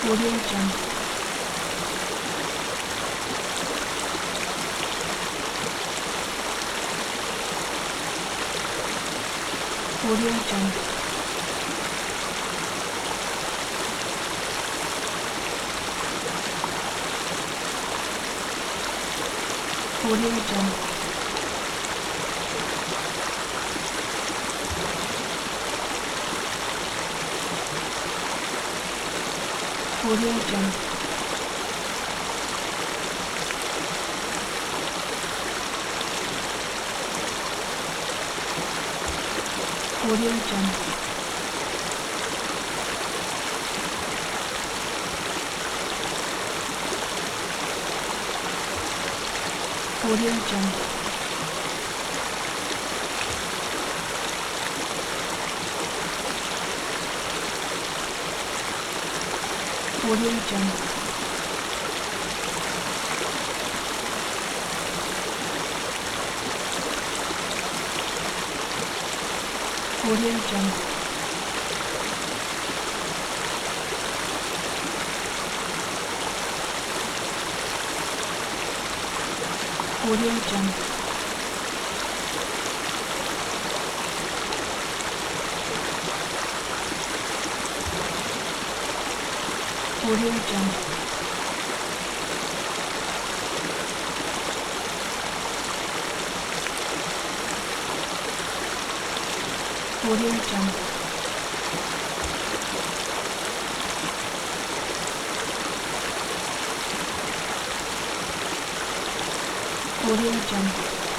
Audio Jungle. Audio Jungle. Audio Jungle. Audio Jungle. Audio Jungle. Audio Jungle. Audio Jungle. Audio Jungle. Audio Jungle. Audio Jungle. Audio Jungle. Audio Jungle.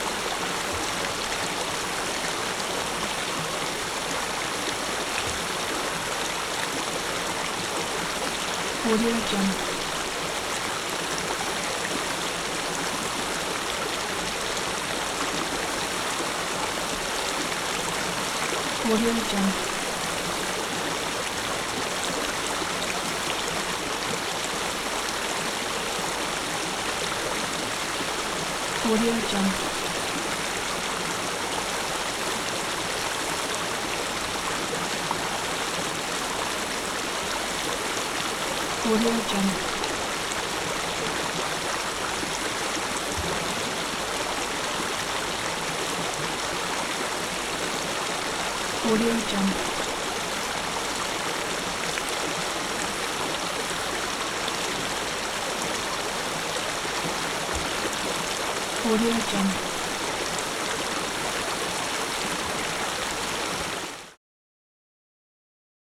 Audio Jungle. Audio Jungle. Audio Jungle. Audio Jungle. Audio Jungle. Audio Jungle.